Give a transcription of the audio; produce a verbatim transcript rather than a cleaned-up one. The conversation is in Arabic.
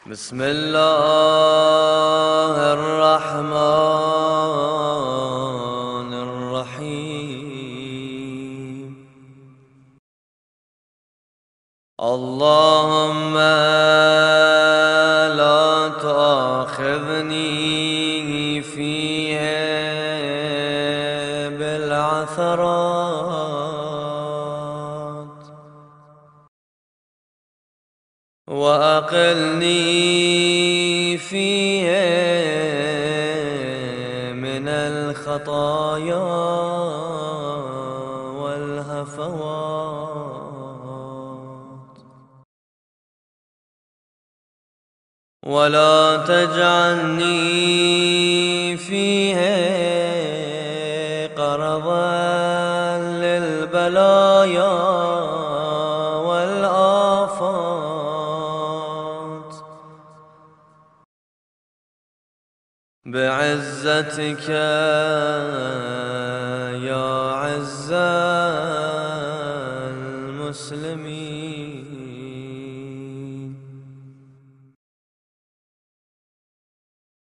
بسم الله الرحمن الرحيم. اللهم لا تؤاخذني فيه بالعثرات وأقلني فيه من الخطايا والهفوات، ولا تجعلني فيه قرضا للبلايا والآفات، بعزتك يا عز المسلمين.